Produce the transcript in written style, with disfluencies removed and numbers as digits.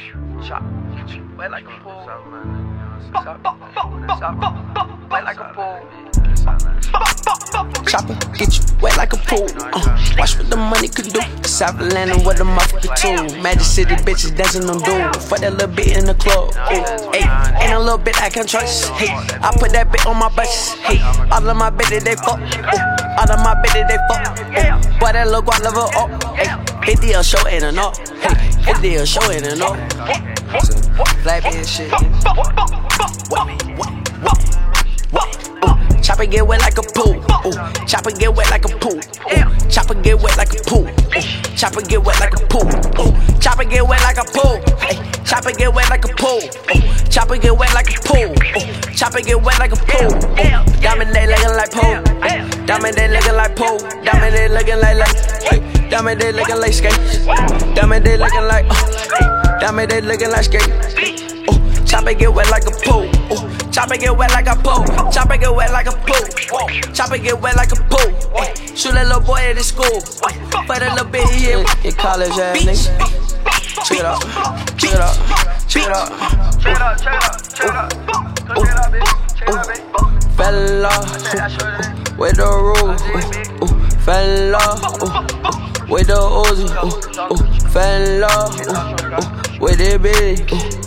Chop, wet like a pool. Wet like a pool. Chopper, get you wet like a pool. Watch what the money could do. South Atlanta with a motherfucking tool. Magic City bitches dancing on dude. Fuck that little bit in the club. Hey, ain't a little bit I can trust. Hey, I put that bit on my budget. Hey, all of my bitches they fuck. All of my bitches they fuck. Boy, that little guap level up. Hey, 50 a show and a knock. Hey, 50 a show and a knock. Flat bitch shit. Chopper get wet like a pool. Chopper get wet like a pool. Chopper get wet like a pool. Chopper get wet like a pool. Chopper get wet like a pool. Chopper get wet like a pool. Chopper get wet like a pool. Chopper get wet like a pool. Diamond they looking like pool. Diamond they looking like pool. Diamond they looking like Diamond they looking like skate. Diamond they looking like Diamond they looking like skate. Chopper get wet like a pool. Chopper get wet like a pool. Chopper get wet like a pool. Chopper get wet like a pool. Shoot that little boy at the school. For that little bit here in college ass nigga. Check it out. Check it out. Check it out. Check it out, check it out, check it out. Check it out, bitch. Check it out, bitch. Fella with the rules. Fella with the Uzi. Fella with the bitch.